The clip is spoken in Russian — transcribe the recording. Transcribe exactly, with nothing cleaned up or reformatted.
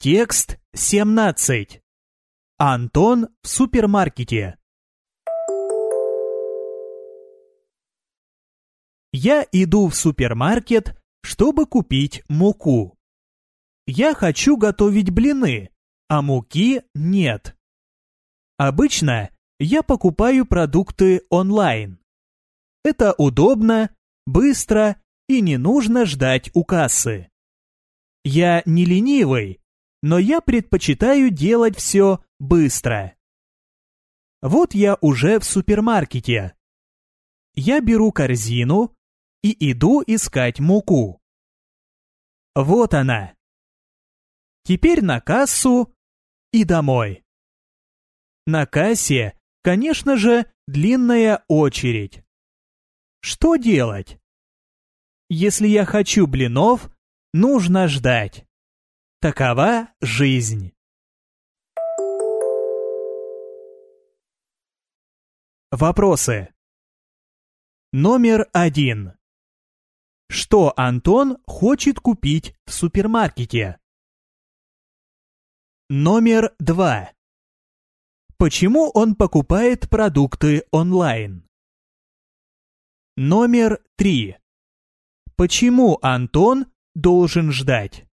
Текст семнадцать. Антон в супермаркете. Я иду в супермаркет, чтобы купить муку. Я хочу готовить блины, а муки нет. Обычно я покупаю продукты онлайн. Это удобно, быстро и не нужно ждать у кассы. Я не ленивый, но я предпочитаю делать все быстро. Вот я уже в супермаркете. Я беру корзину и иду искать муку. Вот она. Теперь на кассу и домой. На кассе, конечно же, длинная очередь. Что делать? Если я хочу блинов, нужно ждать. Такова жизнь. Вопросы. Номер один. Что Антон хочет купить в супермаркете? Номер два. Почему он покупает продукты онлайн? Номер три. Почему Антон должен ждать?